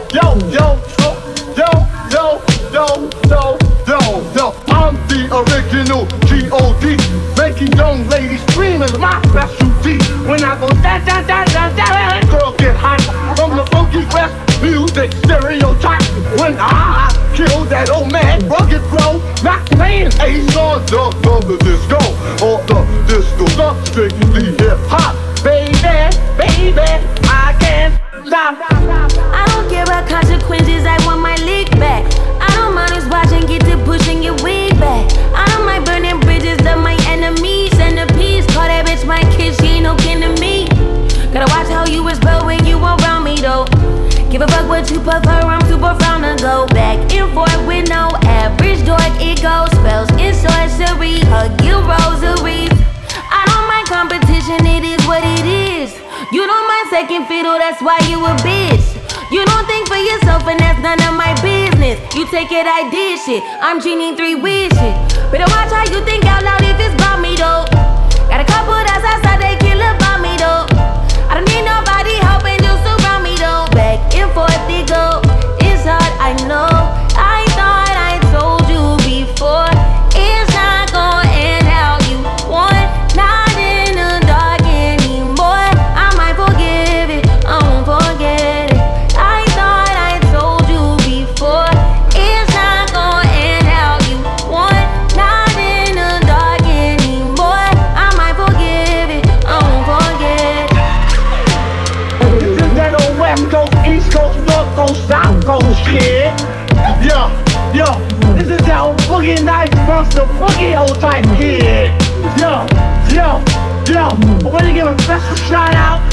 yo, yo, yo, yo, yo, yo, yo, yo. I'm the original G.O.D. Making young ladies scream is my specialty. When I go da da da da da, girls get hot from the funky West music stereotype. When I kill that old man, rugged flow, not playing Ace on the disco or the disco, the strictly hip hop. Baby, baby, I can't stop. I don't care about consequences, I want my lick back. I don't mind us watching, get to pushing your wig back. I don't mind burning bridges of my enemies. Send a piece, call that bitch my kid, she ain't no kin to me. Gotta watch how you whisper when you around me though. Give a fuck what you prefer, I'm too profound to go back and forth with no average dork. It goes spells in sorcery, hug you rosaries. I don't mind competition, it is what it is. You don't mind second fiddle, that's why you a bitch. You don't think for yourself and that's none of my business. You take it, I did shit, I'm genie 3 wishes. Better watch how you think out loud if it's about me though. Got a couple that's outside, they kill about me though. I don't need nobody helping you surround me though. Back and forth they go, it's hard, I know. I thought I told you before, it's not gonna end how you want. Not in the dark anymore. I might forgive it, I won't forget it. I thought I told you before, it's not gonna end how you want. Not in the dark anymore. I might forgive it, I won't forget it. This is that old West Coast, East Coast, North Coast, South Coast kid. Yo, yo, this is that old Boogie Nights Monster Boogie old type kid. Yo, yo, yo, I wanna give a special shout out